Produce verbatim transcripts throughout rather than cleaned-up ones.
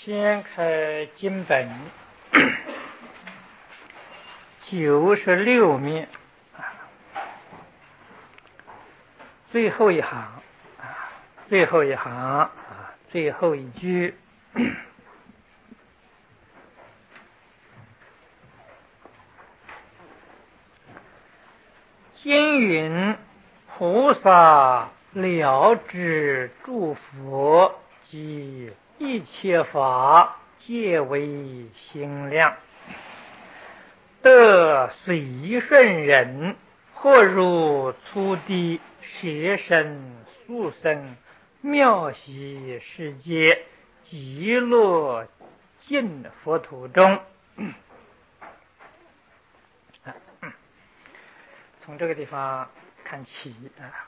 掀开经本九十六面，最后一行，最后一行啊，最后一句。经云：菩萨了知诸佛及一切法皆为心量，得随顺人，或如初地舍身速生，妙喜世界，极乐净佛土中。从这个地方看起啊，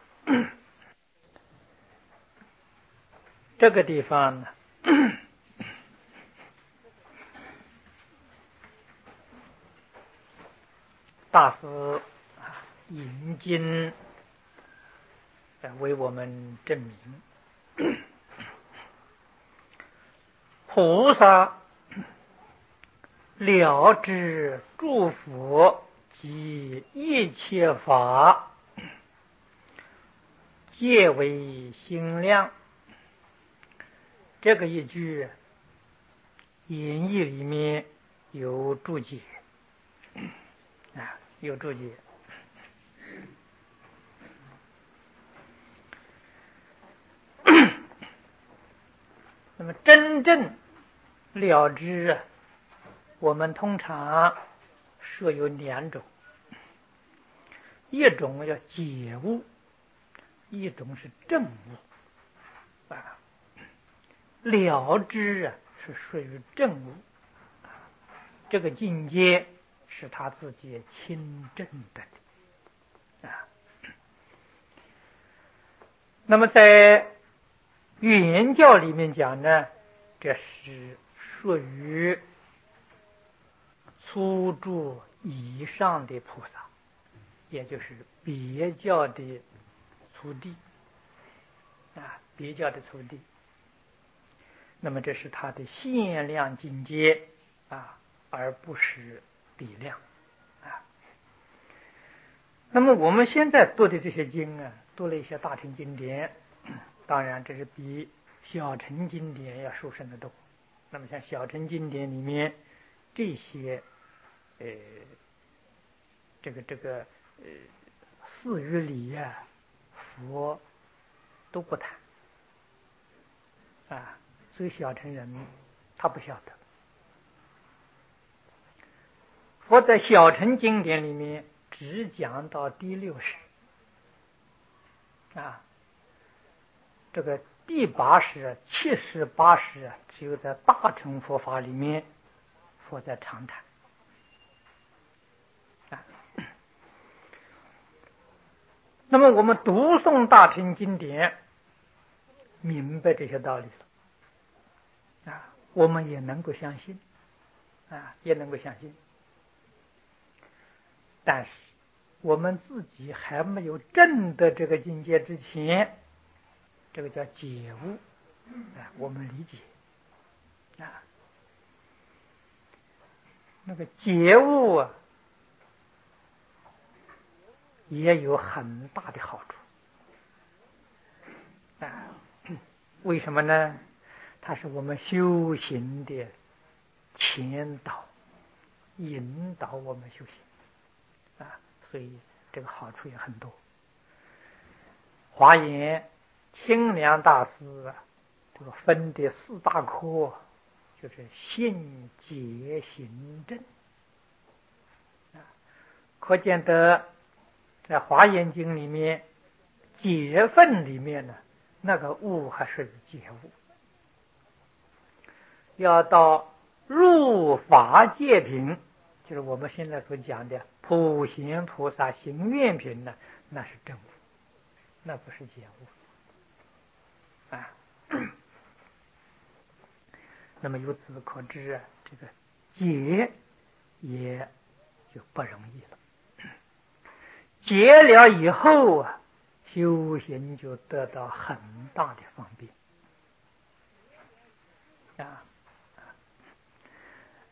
这个地方呢，大师啊引经为我们证明，菩萨了知诸佛及一切法皆为心量。这个一句演义里面有注解啊，有注解。那么真正了知啊，我们通常说有两种，一种叫解悟，一种是证悟啊。了知啊是属于证悟，这个境界是他自己亲证的啊。那么在原教里面讲呢，这是属于初住以上的菩萨，也就是别教的初地啊，别教的初地。那么这是他的限量境界啊，而不是比量啊。那么我们现在读的这些经啊，读了一些大乘经典，当然这是比小乘经典要殊胜得多。那么像小乘经典里面这些呃这个这个呃四语理啊，佛都不谈啊，所以小乘人他不晓得。佛在小乘经典里面只讲到第六识啊，这个第八识、七识、八识啊，只有在大乘佛法里面佛在常谈啊。那么我们读诵大乘经典，明白这些道理了啊，我们也能够相信啊，也能够相信。但是我们自己还没有证得这个境界之前，这个叫解悟啊，我们理解啊，那个解悟啊，也有很大的好处啊。为什么呢？它是我们修行的前导，引导我们修行啊，所以这个好处也很多。华严清凉大师啊，这个分的四大科就是信解行证啊，可见得在华严经里面解分里面呢，那个悟还是解悟，要到入法界品，就是我们现在所讲的普贤菩萨行愿品呢，那是正悟，那不是解悟啊。那么由此可知啊，这个解也就不容易了。解了以后啊，修行就得到很大的方便啊。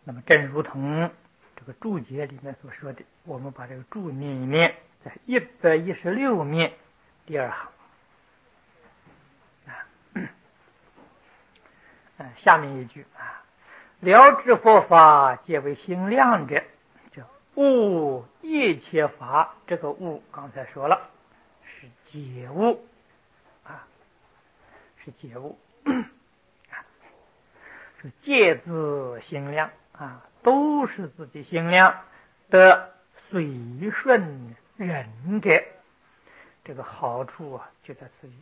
那么正如同这个注解里面所说的，我们把这个注念一念，在一百一十六面第二行啊，嗯，下面一句啊，了知佛法皆为心量者，这悟一切法，这个悟刚才说了是解悟啊，是解悟。是借自心量啊，都是自己心量的随顺人者，这个好处啊就在此里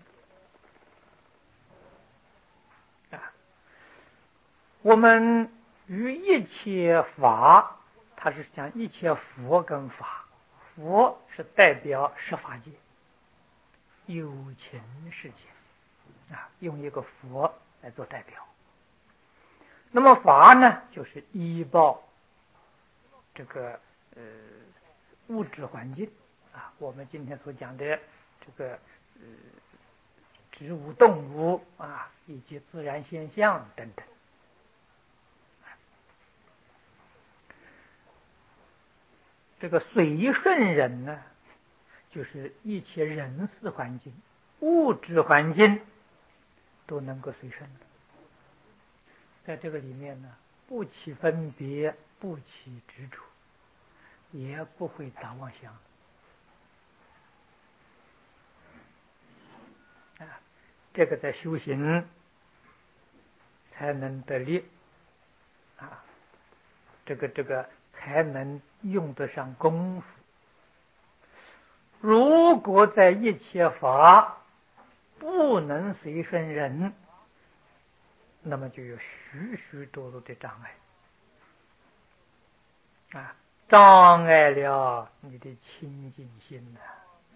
啊。我们于一切法，它是讲一切佛跟法，佛是代表十法界有情世界啊，用一个佛来做代表。那么法呢，就是依报这个呃物质环境啊，我们今天所讲的这个呃植物、动物啊，以及自然现象等等。这个随顺人呢，就是一切人事环境、物质环境都能够随顺的。在这个里面呢，不起分别，不起执着，也不会打妄想啊。这个在修行才能得力啊，这个这个才能用得上功夫。如果在一切法不能随顺人，那么就有许许多多的障碍啊，障碍了你的清净心呐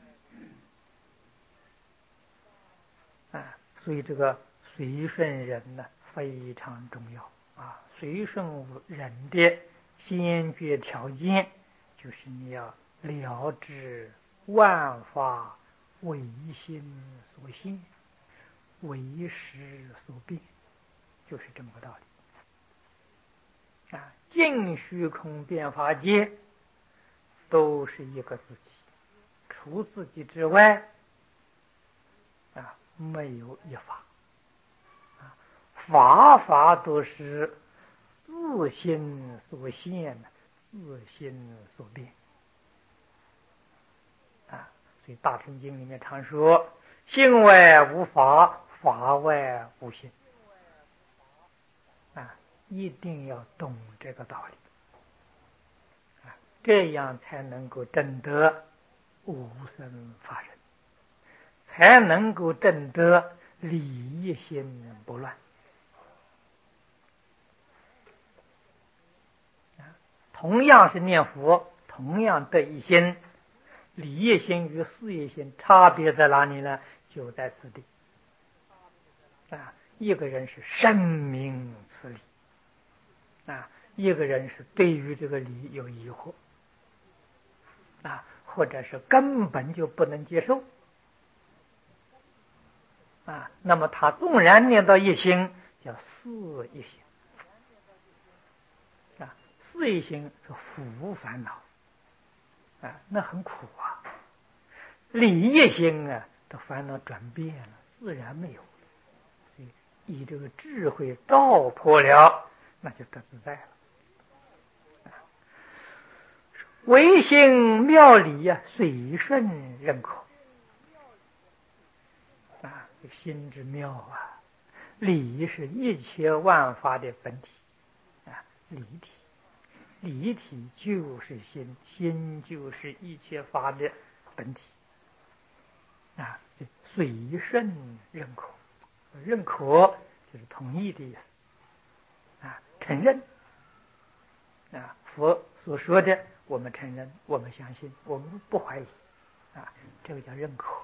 啊, 啊，所以这个随顺人呢非常重要啊。随顺人的先决条件就是你要了知万法唯心所现，唯识所变，就是这么个道理啊。尽虚空变法界都是一个自己，除自己之外啊没有一法啊，法法都是自心所现，自心所变啊。所以《大乘经》里面常说：“心外无法，法外无心。”啊，一定要懂这个道理啊，这样才能够证得无生法忍，才能够证得理一心不乱啊。同样是念佛，同样得一心，理业心与事业心差别在哪里呢？就在此地啊。一个人是深明此理啊，一个人是对于这个理有疑惑啊，或者是根本就不能接受啊，那么他纵然念到一心，叫事一心啊，事一心是苦烦恼啊，那很苦啊。理一心啊，的烦恼转变了，自然没有了。所以以这个智慧照破了，那就得自在了。唯心妙理呀、啊，随顺认可啊，心之妙啊，理是一切万法的本体啊，理体，理体就是心，心就是一切法的本体啊，随顺认可，认可就是同意的意思啊，承认啊，佛所说的我们承认，我们相信，我们不怀疑啊，这个叫认可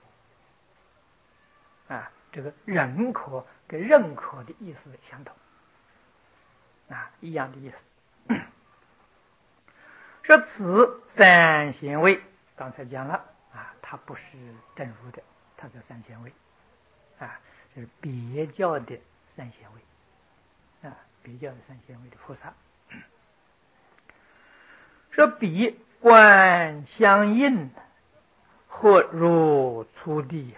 啊。这个认可跟认可的意思相同啊，一样的意思。说此三贤位，刚才讲了啊，它不是正如的，它是三贤位啊，是别教的三贤位啊，别教的三贤位的菩萨。 说彼观相应，或入粗地，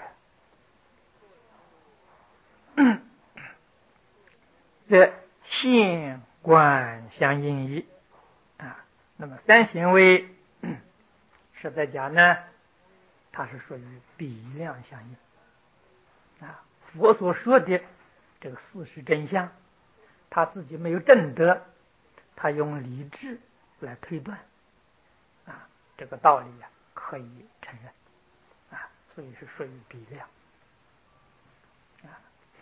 则现观相应矣。啊，那么三贤位实在讲呢，它是属于比量相应。啊，佛所说的这个事实真相，他自己没有证得，他用理智来推断，啊，这个道理啊可以承认，啊，所以是属于比量。啊，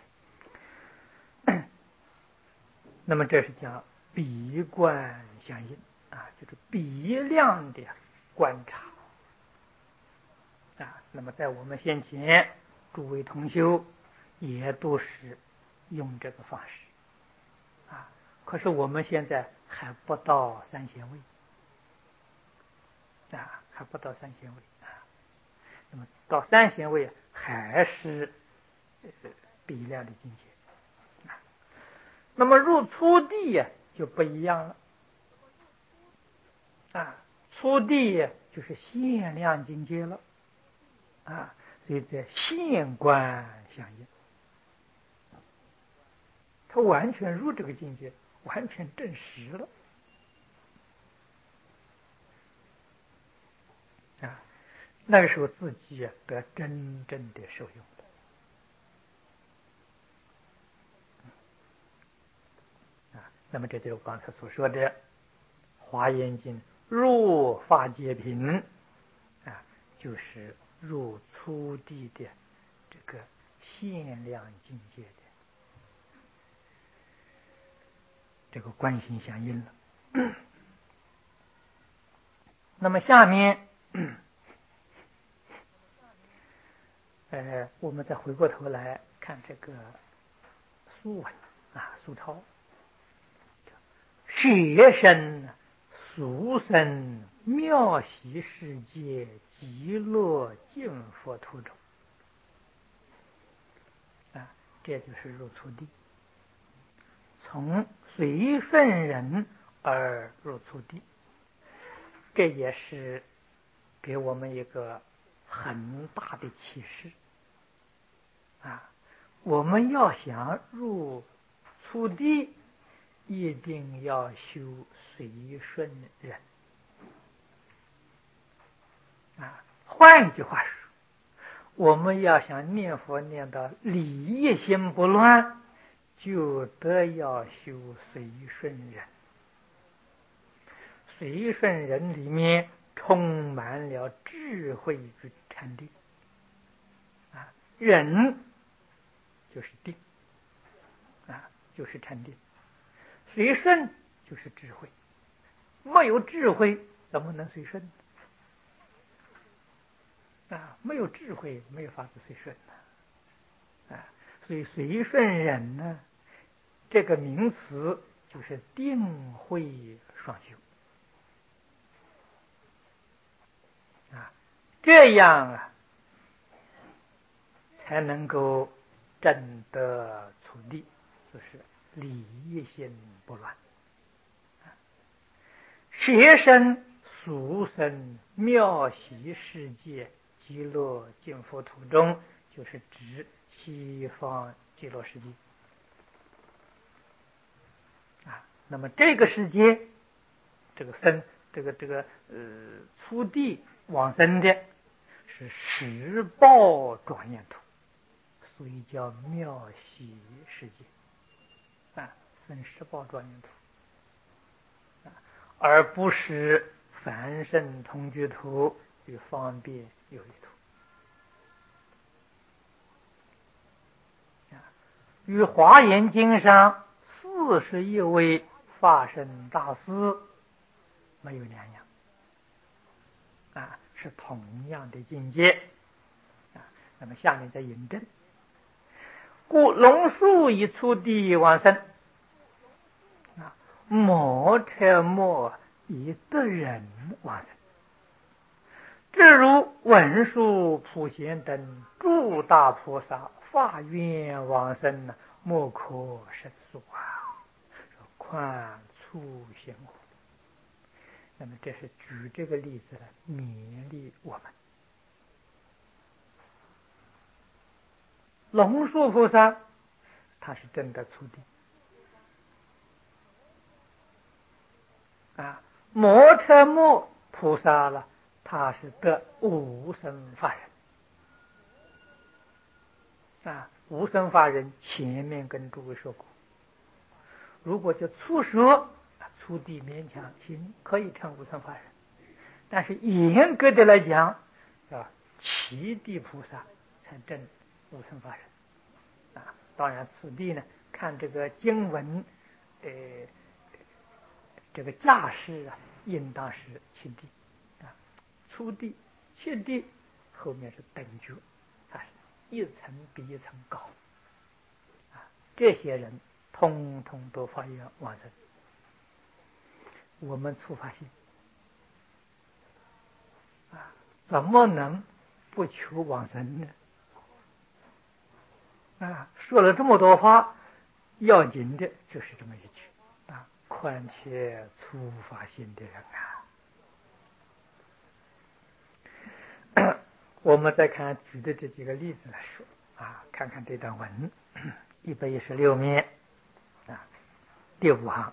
那么这是讲比观相应，啊，就是比量的观察。啊，那么在我们先前诸位同修也都是用这个方式，啊，可是我们现在还不到三贤位，啊，还不到三贤位啊。那么到三贤位还是呃比量的境界，啊，那么入粗地呀就不一样了，啊，粗地就是限量境界了。啊，所以在现观相应，他完全入这个境界，完全证实了。啊，那个时候自己啊得真正的受用了。啊，那么这就是我刚才所说的《华严经》入法界品，啊，就是入粗地的这个限量境界的这个观心相应了。那么下面，呃，我们再回过头来看这个书文啊，书抄，学生俗生妙喜世界极乐净佛土中，啊，这就是入粗地，从随顺人而入粗地，这也是给我们一个很大的启示。啊，我们要想入粗地，一定要修随顺人。啊，换一句话说，我们要想念佛念到理一心不乱，就得要修随顺人。随顺人里面充满了智慧与禅定。啊，忍就是定，啊，就是禅定。随顺就是智慧，没有智慧怎么能随顺呢？啊，没有智慧没有法子随顺呢。啊，所以随顺忍呢，这个名词就是定慧双修。啊，这样啊，才能够证得粗地，就是理一心不乱。学生俗生妙喜世界极乐净佛土中，就是指西方极乐世界。啊，那么这个世界，这个生，这个这个呃粗地往生的，是十报庄严土，所以叫妙喜世界。啊，生十报庄严土。而不是凡圣同居土与方便有余土。与华严经上四十一位法身大师没有两样，啊，是同样的境界。啊，那么下面再引证，故龙树以粗地往生，啊，摩车摩以得人往生。至如文殊、普贤等诸大菩萨发愿往生呢，莫可胜数啊！宽粗行苦， 那么这是举这个例子来勉励我们。龙树菩萨他是真的初地啊，摩诃目菩萨了，他是得无生法忍啊。无生法忍前面跟诸位说过，如果就初说初地勉强行，可以成无生法忍，但是严格的来讲啊，其地菩萨才证无生法忍啊。当然此地呢，看这个经文呃这个架势啊，应当是其地啊，初地其地后面是等觉啊，一层比一层高啊。这些人通通都发愿往生，我们初发心啊，怎么能不求往生呢？啊，说了这么多话，要紧的就是这么一句啊，况且初发心的人啊。我们再看举的这几个例子来说啊，看看这段文，一百一十六面啊，第五行，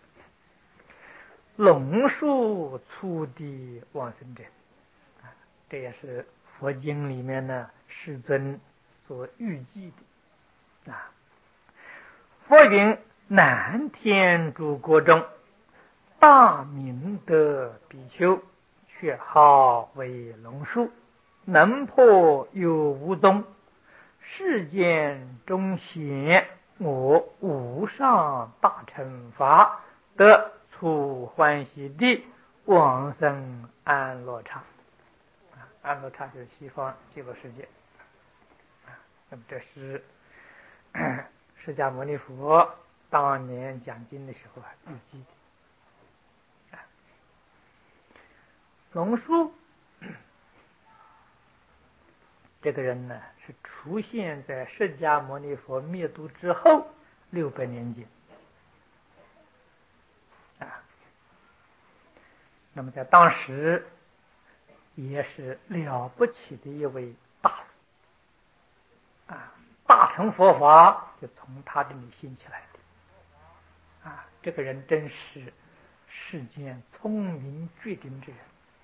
龙树初地往生者啊，这也是佛经里面呢世尊所预计的啊。佛云：南天竺国中，大明德比丘，却号为龙树，能破有无踪，世间中显我无上大乘法，得出欢喜地往生安乐刹。安乐刹就是西方极乐世界。那么这是释迦牟尼佛当年讲经的时候啊预计的。龙树这个人呢，是出现在释迦牟尼佛灭度之后六百年间啊。那么在当时也是了不起的一位大师啊，大乘佛法就从他这里兴起来的啊。这个人真是世间聪明绝顶之人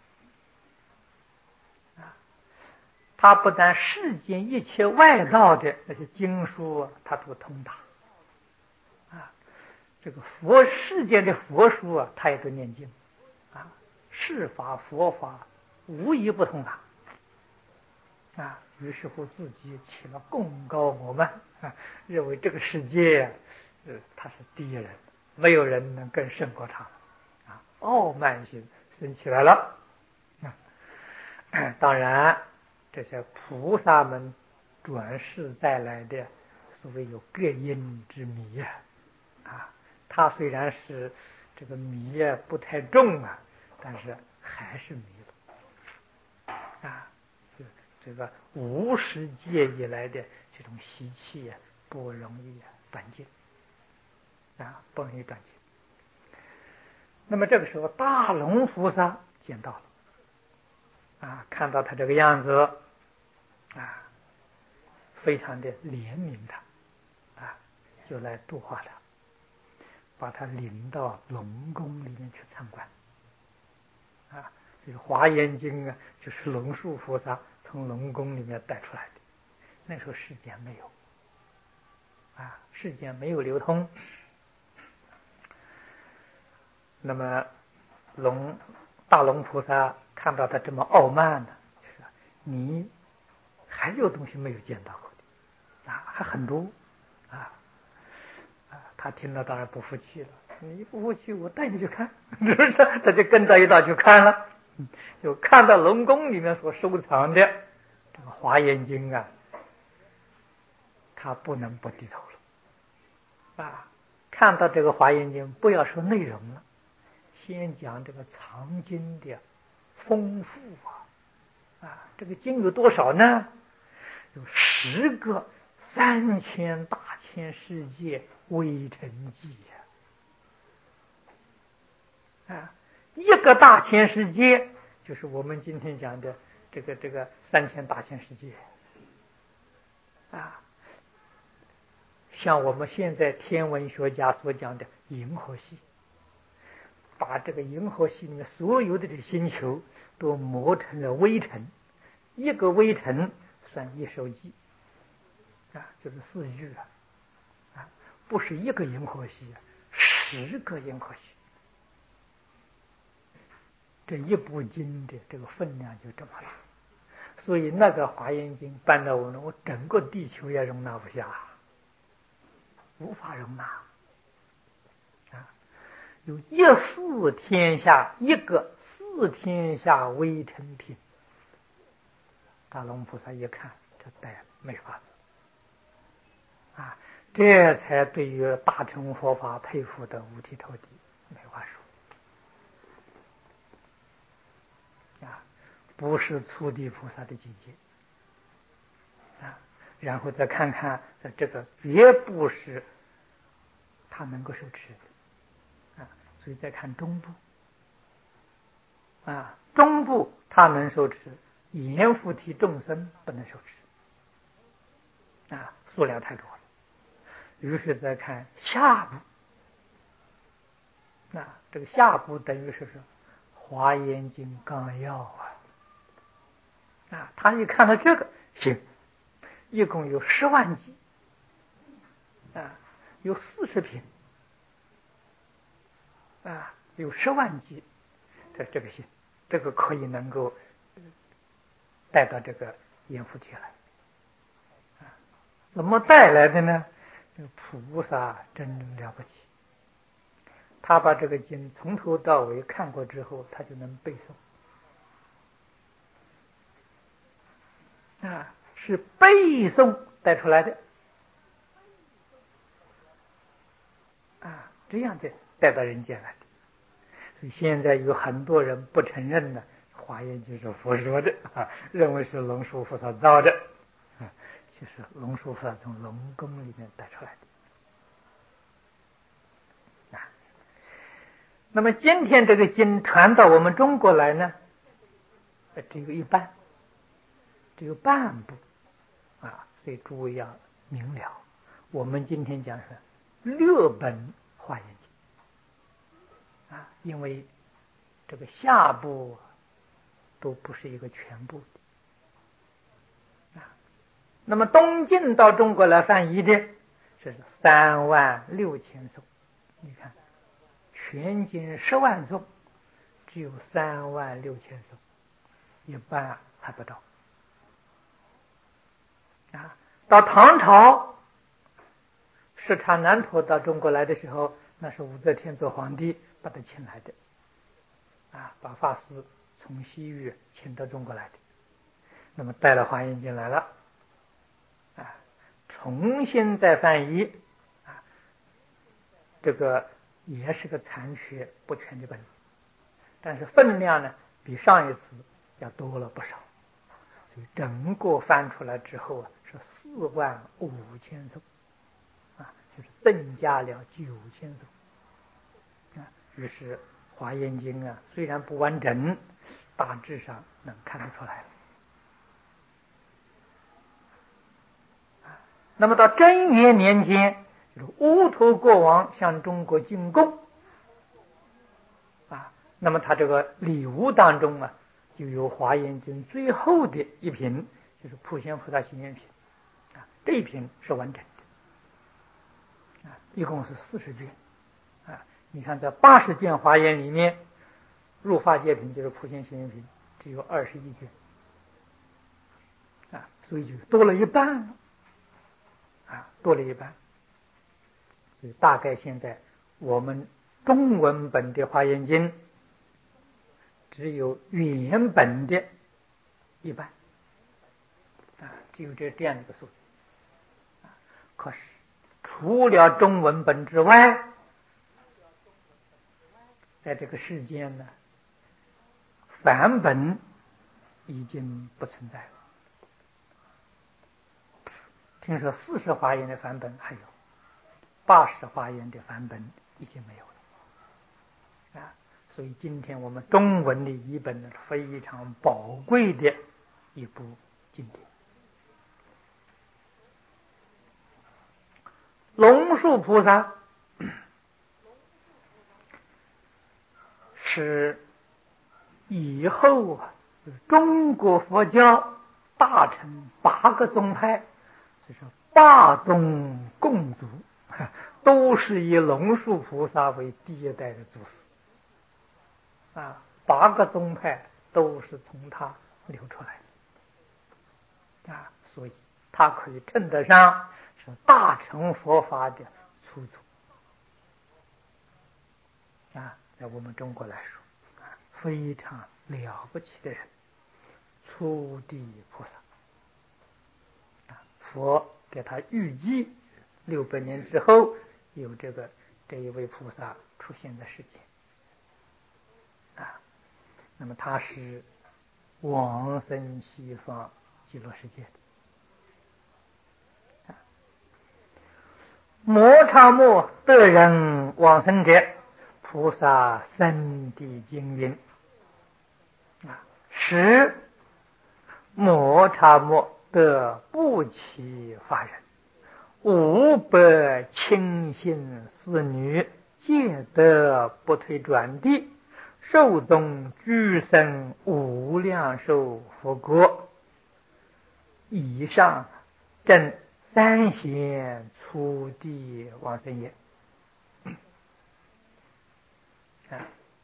啊。他不但世间一切外道的那些经书他都通达啊，这个佛世间的佛书啊他也都念经啊，世法佛法无一不通达啊。于是乎自己起了贡高我慢啊，认为这个世界呃他是第一人，没有人能更胜过他啊，傲慢心生起来了啊。当然这些菩萨们转世带来的所谓有各因之迷啊，啊，他虽然是这个迷啊不太重啊，但是还是迷了啊。这这个无始界以来的这种习气啊，不容易啊断尽啊，不容易断尽。那么这个时候，大龙菩萨见到了啊，看到他这个样子啊，非常的怜悯他啊，就来度化他，把他领到龙宫里面去参观啊。这个《华严经》啊，就是龙树菩萨从龙宫里面带出来的。那时候世间没有啊，世间没有流通。那么龙大龙菩萨看到他这么傲慢呢，就是你还有东西没有见到过的啊，还很多啊啊！他听了当然不服气了，你不服气，我带你去看，是不是？他就跟着一道去看了，就看到龙宫里面所收藏的这个《华严经》啊，他不能不低头了啊！看到这个《华严经》，不要说内容了，先讲这个藏经的丰富啊啊！这个经有多少呢？有十个三千大千世界微尘记啊！啊， 一个大千世界，就是我们今天讲的这个这个三千大千世界啊，像我们现在天文学家所讲的银河系，把这个银河系里面所有的这星球都磨成了微尘，一个微尘算一手机啊，就是四句啊，啊，不是一个银河系，十个银河系。这一部经的这个分量就这么大，所以那个华严经搬到我们，我整个地球也容纳不下，无法容纳啊！有一四天下一个四天下微尘品，大龙菩萨一看，这呆了，没法子啊！这才对于大乘佛法佩服的五体投地，没话说。不是初地菩萨的境界啊，然后再看看这个绝不是他能够受持的啊，所以再看中部啊，中部他能受持，阎浮提众生不能受持啊，数量太多了。于是再看下部，那这个下部等于是说华严经纲要啊。啊，他一看到这个行，一共有十万集，啊，有四十品，啊，有十万集，这这个行，这个可以能够带到这个阎浮提来，啊，怎么带来的呢？这个菩萨真了不起，他把这个经从头到尾看过之后，他就能背诵。啊，是背诵带出来的啊，这样的带到人间来的。所以现在有很多人不承认呢，华严经是佛说的啊，认为是龙树菩萨造的啊，其实龙树菩萨从龙宫里面带出来的啊。那么今天这个经传到我们中国来呢，只有一半，只有半部啊，所以诸位要明了，我们今天讲是六本华严经啊，因为这个下部都不是一个全部的啊。那么东晋到中国来翻译的是三万六千颂，你看全经十万颂，只有三万六千颂，一半还不到啊。到唐朝释迦南陀到中国来的时候，那是武则天做皇帝把他请来的啊，把法师从西域请到中国来的，那么带了华严经来了啊，重新再翻译啊，这个也是个残缺不全的本，但是分量呢比上一次要多了不少，所以整个翻出来之后啊是四万五千颂啊，就是增加了九千颂啊。于是华严经啊虽然不完整，大致上能看得出来了。那么到贞元年间，就是乌头国王向中国进贡啊，那么他这个礼物当中啊，就有华严经最后的一品，就是普贤菩萨行愿品啊，这一品是完整的啊，一共是四十卷啊。你看在八十卷华严里面，入法界品就是普贤行愿品只有二十一卷啊，所以就多了一半了。啊，多了一半，所以大概现在我们中文本的华严经只有原本的一半啊，只有这这样一个数字啊。可是除了中文本之外，在这个世间呢，梵本已经不存在了。听说四十华严的梵本还有，八十华严的梵本已经没有了啊。 所以今天我们中文的译本呢，非常宝贵的一部经典。龙树菩萨是以后啊，中国佛教大乘八个宗派，就是八宗共祖，都是以龙树菩萨为第一代的祖师啊，八个宗派都是从他流出来的啊，所以他可以称得上是大乘佛法的初祖啊，在我们中国来说，非常了不起的人，初地菩萨啊，佛给他预计六百年之后有这个这一位菩萨出现在世间啊，那么他是往生西方极乐世界的。摩叉摩得人往生者，菩萨深地经云啊，使摩叉摩得不起法人，五百清心侍女，皆得不退转地，寿终居生无量寿佛国。以上正三贤初地往生也。啊，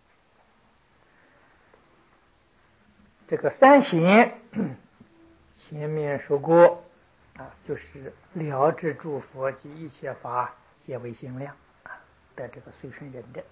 这个三贤前面说过啊，就是了知诸佛及一切法皆为心量啊的这个随顺人的。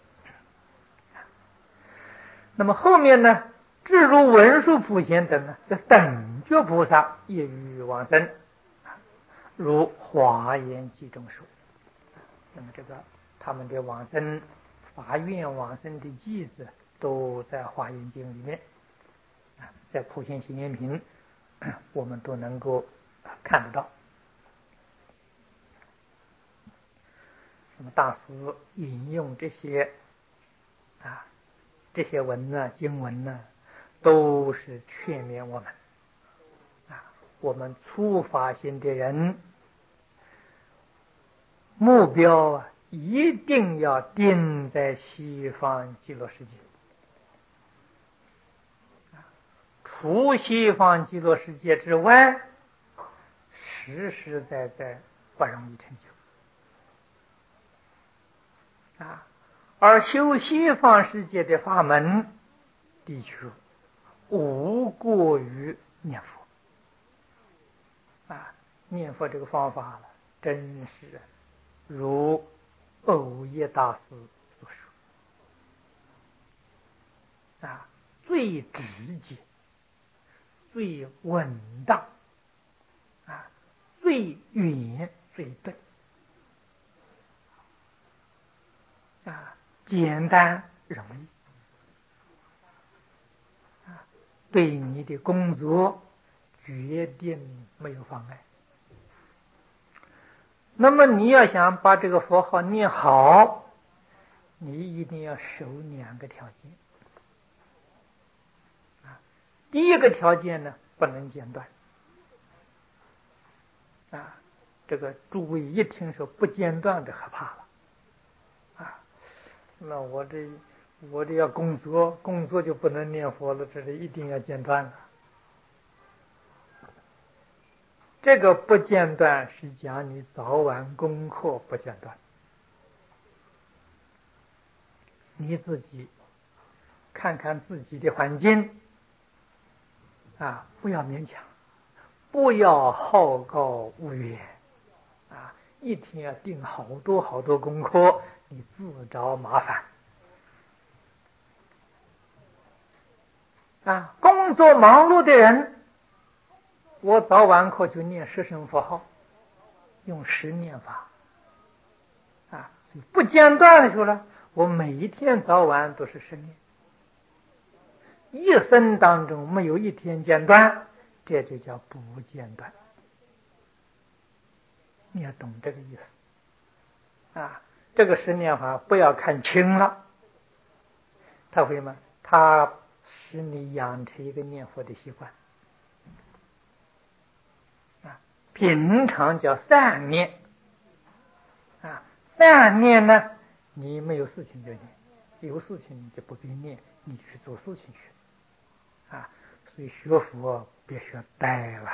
那么后面呢，至如文殊普贤等呢，这等觉菩萨业于往生，如华严经中说。那么这个他们的往生发愿往生的记子都在华严经里面，在普贤行愿品我们都能够看得到。那么大师引用这些啊这些文呢经文呢，都是劝勉我们啊，我们初发心的人，目标啊一定要定在西方极乐世界，除西方极乐世界之外，实实在在不容易成就啊。而修西方世界的法门，的确无过于念佛啊，念佛这个方法了，真是如藕益大师所说啊，最直接、最稳当啊，最远、最对啊，简单容易啊，对你的工作决定没有妨碍。那么你要想把这个佛号念好，你一定要守两个条件啊。第一个条件呢，不能间断啊。这个诸位一听说不间断的可怕了啊。那我这我这要工作，工作就不能念佛了，这是一定要间断了。这个不间断是讲你早晚功课不间断，你自己看看自己的环境啊，不要勉强，不要好高骛远啊！一天要定好多好多功课，你自找麻烦啊！工作忙碌的人，我早晚课就念十声佛号，用十念法啊，不间断的时候呢，我每一天早晚都是十念，一生当中没有一天间断，这就叫不间断。你要懂这个意思啊！这个十念法不要看轻了， 他会吗？他使你养成一个念佛的习惯啊，平常叫善念啊，善念呢，你没有事情就念，有事情你就不必念，你去做事情去啊。所以学佛别学呆了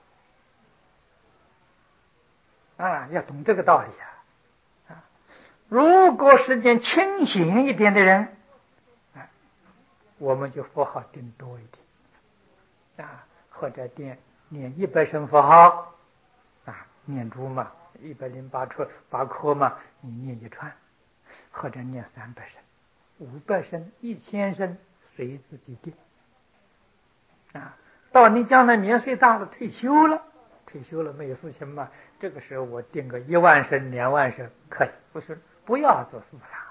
啊，要懂这个道理啊。啊，如果是件清醒一点的人，啊，我们就佛号定多一点啊，或者念念一百声佛号啊，念珠嘛，一百零八处八颗嘛，你念一串，或者念三百声、五百声、一千声，随自己定啊。到你将来年岁大了，退休了，退休了没有事情嘛，这个时候我定个一万声、两万声可以，不是不要做事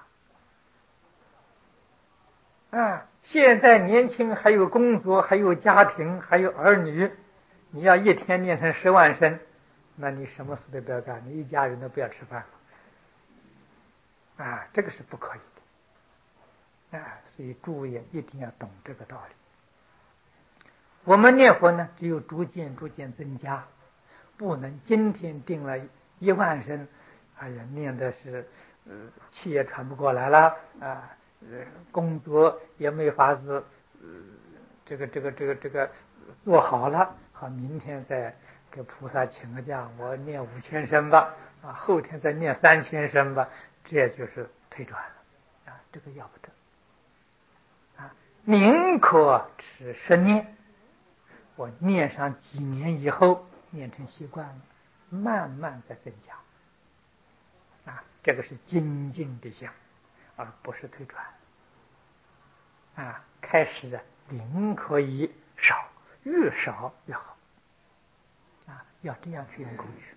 了啊。现在年轻，还有工作，还有家庭，还有儿女，你要一天念成十万声，那你什么事都不要干，你一家人都不要吃饭了啊，这个是不可以的啊。所以诸位一定要懂这个道理。我们念佛呢，只有逐渐逐渐增加，不能今天定了一万声，哎呀，念的是呃气也喘不过来了啊，呃工作也没法子，呃这个这个这个这个做好了，好，明天再给菩萨请个假，我念五千声吧，啊，后天再念三千声吧，这就是退转了啊，这个要不得啊，宁可持十念。我念上几年以后，念成习惯了，慢慢在增加啊，这个是精进的相，而不是退转啊。开始的宁可以少，越少越好啊，要这样去用功去。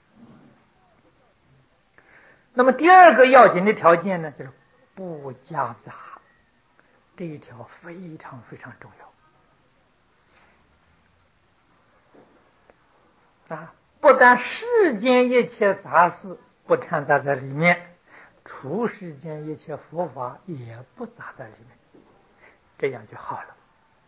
那么第二个要紧的条件呢，就是不夹杂，这一条非常非常重要。啊，不但世间一切杂事不掺杂在里面，出世间一切佛法也不杂在里面，这样就好了。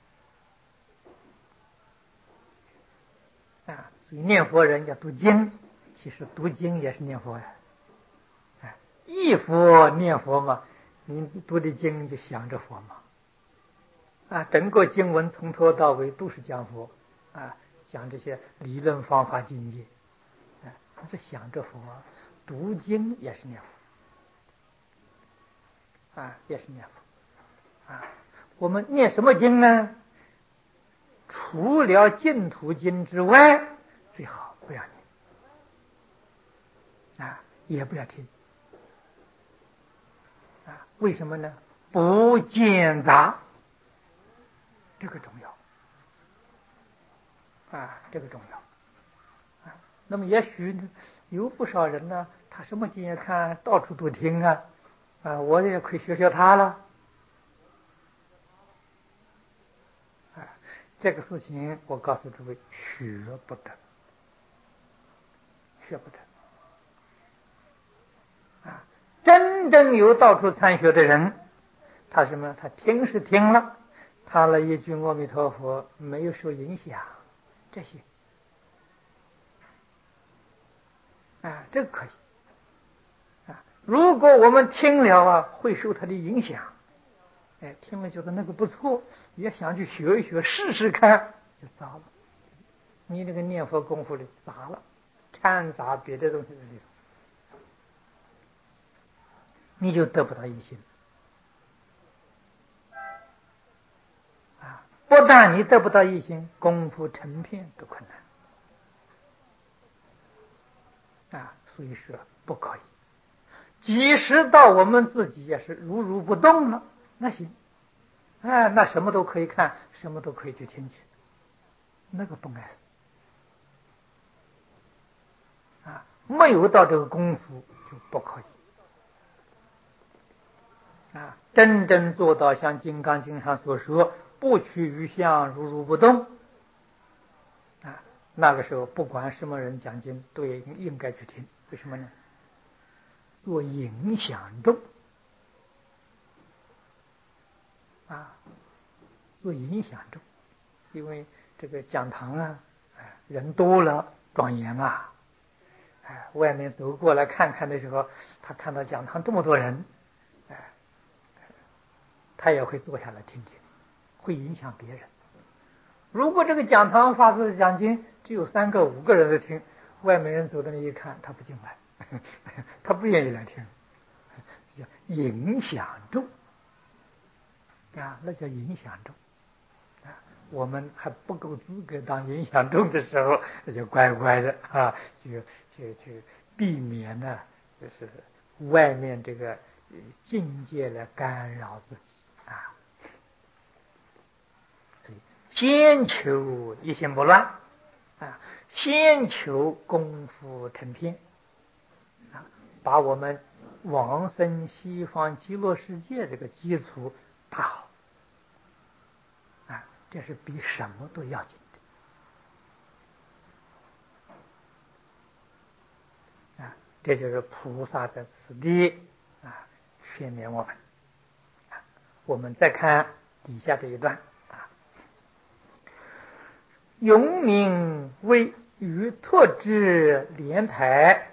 啊，所以念佛人要读经，其实读经也是念佛呀。啊，忆佛念佛嘛，你读的经就想着佛嘛。啊，整个经文从头到尾都是讲佛，啊，讲这些理论方法境界。他是想着佛，读经也是念佛啊，也是念佛啊。我们念什么经呢？除了净土经之外，最好不要念啊，也不要听啊。为什么呢？不间杂，这个重要啊，这个重要。那么也许有不少人呢，他什么经也看，到处都听啊，啊，我也可以学学他了。啊，这个事情我告诉诸位，学不得，学不得。啊，真正有到处参学的人，他什么？他听是听了，他了一句阿弥陀佛，没有受影响，这些。啊，这个可以啊。如果我们听了啊，会受他的影响，哎，听了觉得那个不错，也想去学一学，试试看，就糟了。你这个念佛功夫里杂了，掺杂别的东西在里头，你就得不到一心啊。不但你得不到一心，功夫成片都困难啊。所以说不可以。即使到我们自己也是如如不动了，那行，哎，那什么都可以看，什么都可以去听去，那个不碍事啊。没有到这个功夫就不可以啊。真正做到像《金刚经》上所说，不取于相，如如不动啊，那个时候不管什么人讲经，都也应该去听。为什么呢？做影响众做影响众，因为这个讲堂啊，人多了庄严嘛。哎，外面走过来看看的时候，他看到讲堂这么多人，哎，他也会坐下来听听，会影响别人。如果这个讲堂发出的讲经只有三个五个人在听，外面人走到那一看，他不进来，他不愿意来听，叫影响众啊，那叫影响众啊。我们还不够资格当影响众的时候，那就乖乖的啊，就就就避免呢，就是外面这个境界来干扰自己啊。所以先求一心不乱啊，先求功夫成片啊，把我们往生西方极乐世界这个基础打好啊，这是比什么都要紧的啊！这就是菩萨在此地啊劝勉我们啊。我们再看底下这一段啊，永明为于拓之莲台，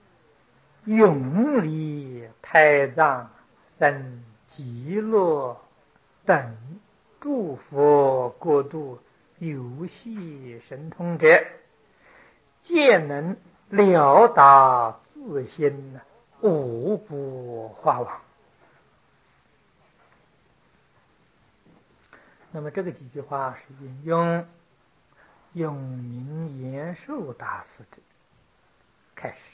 永离太藏生极乐等诸佛国度游戏神通者，皆能了达自心，无不化往。那么这个几句话是引用永明延寿大师的开始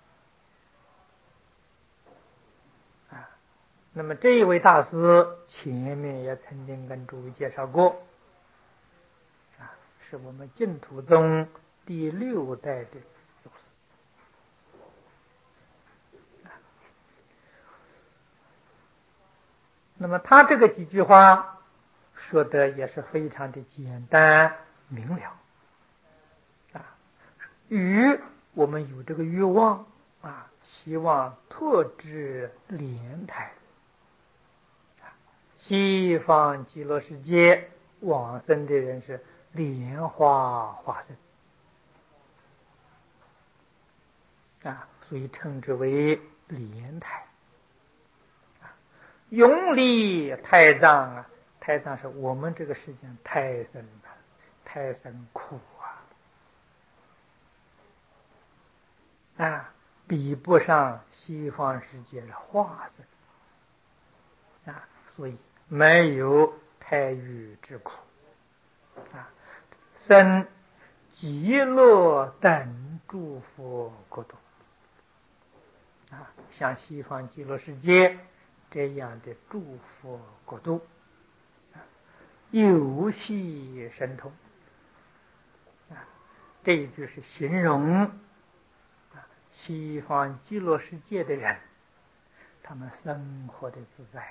啊。那么这一位大师前面也曾经跟诸位介绍过啊，是我们净土宗第六代的祖师。那么他这个几句话说的也是非常的简单明了啊，与我们有这个欲望啊，希望拓至莲台西方极乐世界往生的人是莲花化身啊，所以称之为莲台。永离太藏啊，太藏是我们这个世界太深了，太深苦啊，啊，比不上西方世界的化身啊，所以没有太愚之苦啊，生极乐等诸佛国度啊，像西方极乐世界这样的诸佛国度，游戏神通啊，这一句是形容啊西方极乐世界的人，他们生活的自在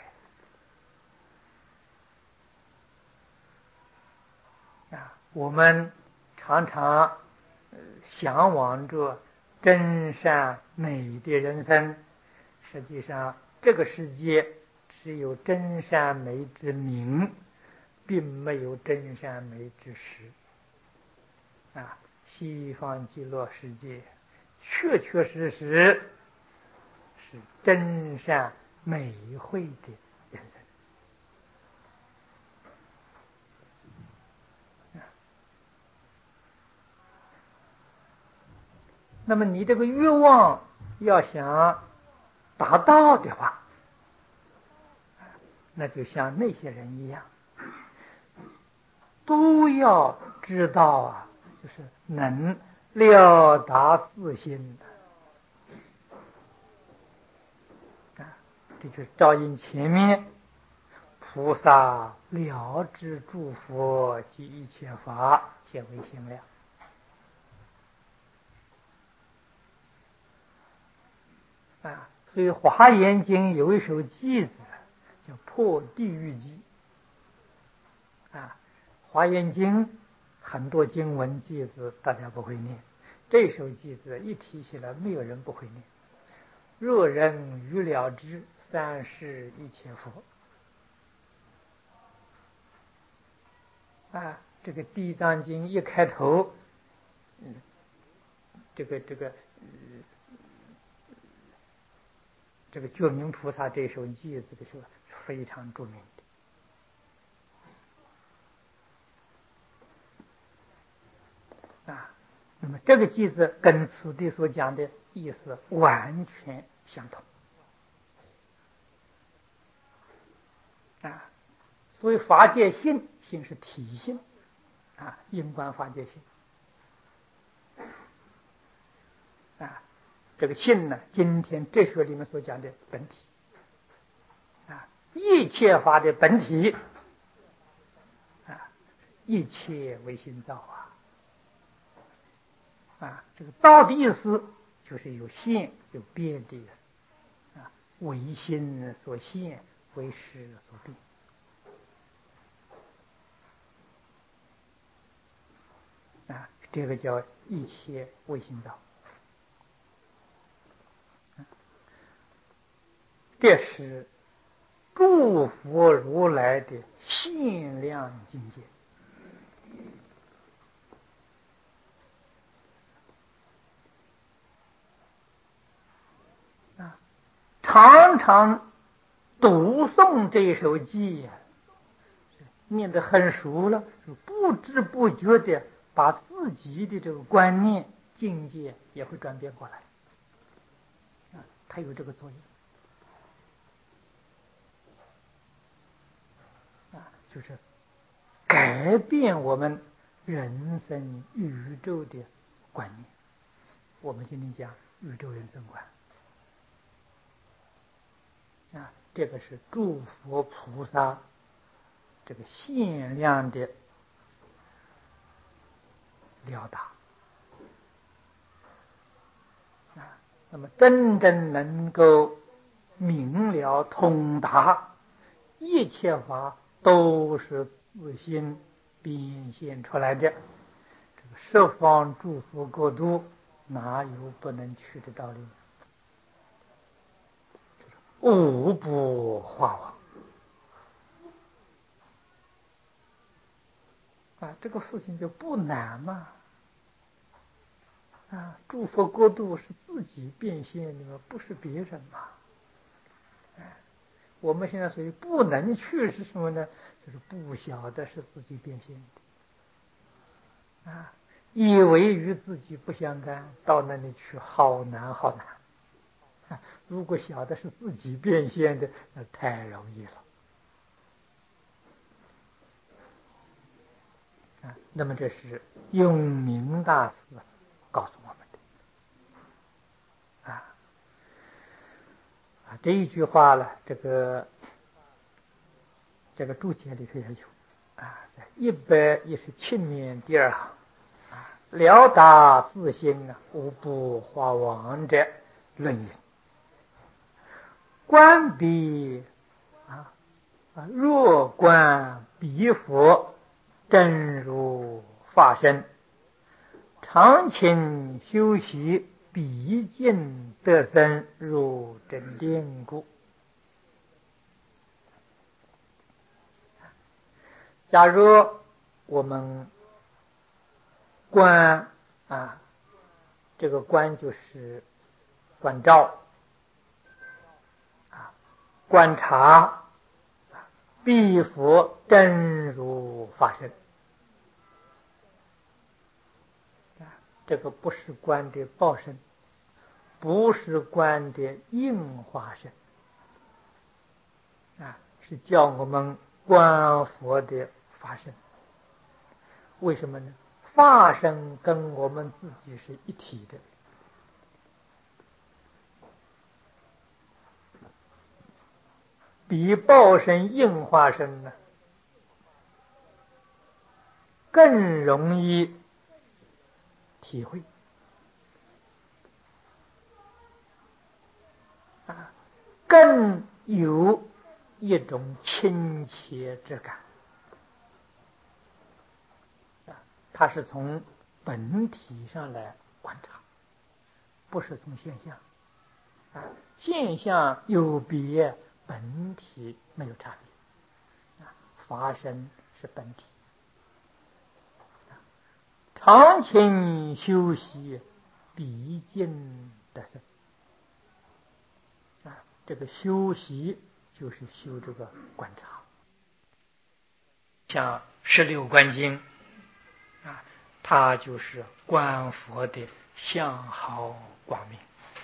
啊。我们常常向往着真善美的人生，实际上这个世界只有真善美之名，并没有真善美之实啊。西方极乐世界确确实实是真善美慧的人生。那么你这个欲望要想达到的话，那就像那些人一样，都要知道啊，就是能了达自心的啊，这就是照应前面菩萨了知诸佛及一切法皆为心量啊。所以《华严经》有一首偈子叫破地狱偈啊。《华严经》很多经文偈子大家不会念，这首偈子一提起来没有人不会念。若人欲了知，三世一切佛啊，这个《地藏经》一开头，嗯，这个这个，呃，这个觉明菩萨这首偈子的时候非常著名的啊。那么这个偈子跟此地所讲的意思完全相同啊。所以法界性，性是体性啊，因观法界性啊。这个性呢，今天哲学里面所讲的本体啊，一切法的本体啊，一切唯心造啊。啊，这个造的意思就是有现有变的意思啊，唯心所现，为识所变啊，这个叫一切唯心造。这是诸佛如来的限量境界啊！常常读诵这一首偈呀，念得很熟了，不知不觉的把自己的这个观念境界也会转变过来啊，它有这个作用啊，就是改变我们人生宇宙的观念。我们今天讲宇宙人生观啊，这个是诸佛菩萨这个限量的了达啊。那么真正能够明了通达，一切法都是自心变现出来的，这个十方诸佛国度哪有不能去的道理？无不化网啊，这个事情就不难嘛啊！诸佛国度是自己变现的嘛，不是别人嘛。哎，我们现在属于不能去是什么呢？就是不晓得是自己变现的啊，以为与自己不相干，到那里去好难好难。啊，如果晓得是自己变现的，那太容易了。啊，那么这是永明大师告诉我们的啊啊，这一句话呢，这个这个注解里头也有啊，在一百一十七面第二行啊，了达自心啊，无不化网者论云：观彼啊啊，若观彼佛真如法身，常勤修习，毕竟得生如真定故。假如我们观啊，这个观就是观照啊，观察彼佛真如法身。这个不是观的报身，不是观的应化身啊，是叫我们观佛的法身。为什么呢？法身跟我们自己是一体的，比报身应化身呢更容易体会啊，更有一种亲切之感啊。它是从本体上来观察，不是从现象啊。现象有别，本体没有差别啊。法身是本体常勤修习，必尽得生。啊，这个修习就是修这个观察，像十六观经啊，它就是观佛的相好光明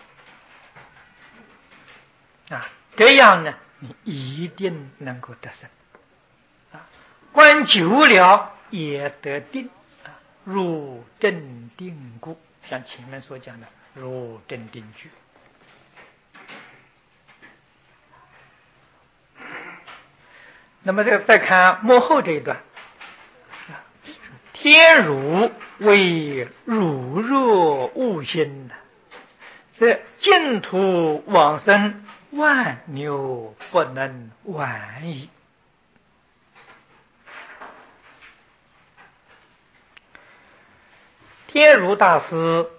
啊，这样呢，你一定能够得生啊。观久了也得定啊，入正定故，像前面所讲的入正定句。那么这个再看幕后这一段，天如为如若悟心，这净土往生万牛不能完矣。天如大师